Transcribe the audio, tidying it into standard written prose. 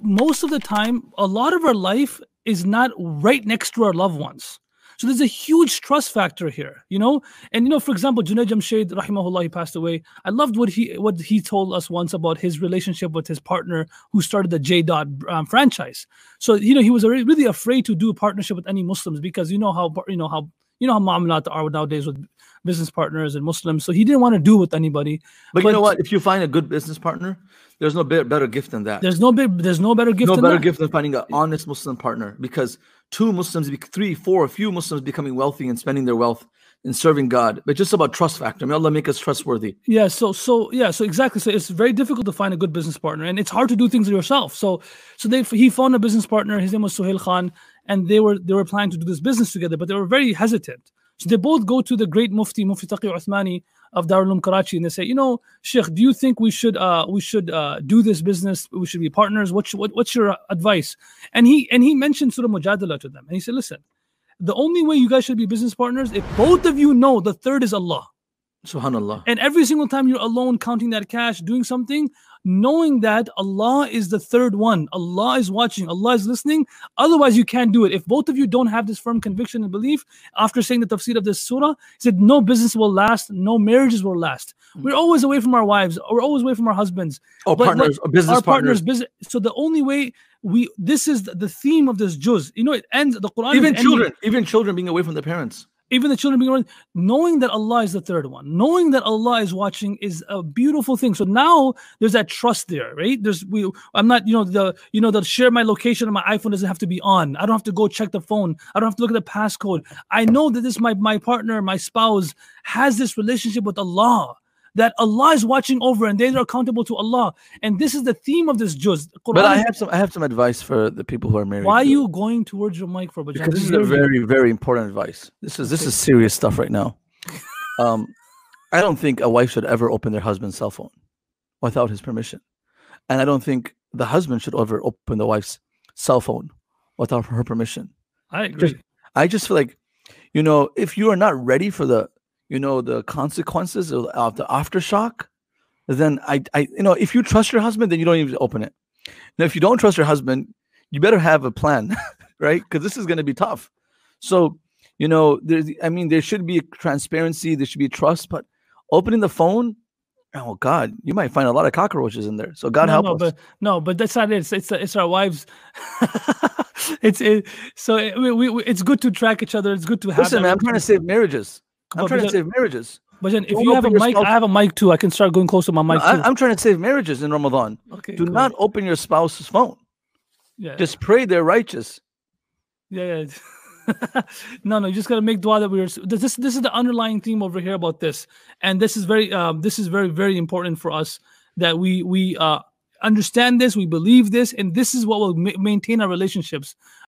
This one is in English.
most of the time, a lot of our life is not right next to our loved ones. So there's a huge trust factor here, you know. And you know, for example, Junaid Jamshed, rahimahullah, he passed away. I loved what he told us once about his relationship with his partner who started the J Dot franchise. So you know, he was really afraid to do a partnership with any Muslims because you know how muamalat are nowadays with business partners and Muslims. So he didn't want to do it with anybody. But you know what? If you find a good business partner, there's no better gift than that. There's no better gift than finding an honest Muslim partner, because two Muslims, three, four, a few Muslims becoming wealthy and spending their wealth in serving God. But just about trust factor. May Allah make us trustworthy. Yeah. So exactly. So it's very difficult to find a good business partner, and it's hard to do things yourself. So he found a business partner. His name was Suhail Khan, and they were planning to do this business together, but they were very hesitant. So they both go to the great Mufti Taqi Uthmani of Darul Uloom Karachi, and they say, you know, Sheikh, do you think we should do this business? We should be partners. What's your advice? And he mentioned Surah Mujadala to them, and he said, listen, the only way you guys should be business partners if both of you know the third is Allah. Subhanallah. And every single time you're alone counting that cash, doing something, knowing that Allah is the third one, Allah is watching, Allah is listening. Otherwise, you can't do it. If both of you don't have this firm conviction and belief, after saying the tafsir of this surah, he said, no business will last, no marriages will last. We're always away from our wives, we're always away from our husbands. Business partners. So the only way this is the theme of this juz. You know, it ends, the Quran. Even children being away from their parents. Even the children being around, knowing that Allah is the third one, knowing that Allah is watching is a beautiful thing. So now there's that trust there, right? I'm not, the share my location on my iPhone doesn't have to be on. I don't have to go check the phone. I don't have to look at the passcode. I know that this my partner, my spouse has this relationship with Allah, that Allah is watching over and they are accountable to Allah. And this is the theme of this juz. But I have some advice for the people who are married. Why are you going towards your mic for? Because this is a very, very important advice. This is serious stuff right now. I don't think a wife should ever open their husband's cell phone without his permission. And I don't think the husband should ever open the wife's cell phone without her permission. I agree. I just feel like, you know, if you are not ready for the consequences of the aftershock, then if you trust your husband, then you don't even open it. Now, if you don't trust your husband, you better have a plan, right? Because this is going to be tough. So, you know, there should be transparency, there should be trust, but opening the phone, oh God, you might find a lot of cockroaches in there. So God help us. But that's not it. It's our wives. It's good to track each other. It's good to have. Listen, man, I'm trying to save marriages. I'm trying to save marriages. But then if you have a mic, I have a mic too. I can start going close to my mic too. I'm trying to save marriages in Ramadan. Okay. Do not open your spouse's phone. Yeah. Just pray they're righteous. Yeah. No, you just gotta make dua that this is the underlying theme over here about this. And this is very very important for us, that we understand this, we believe this, and this is what will maintain our relationships.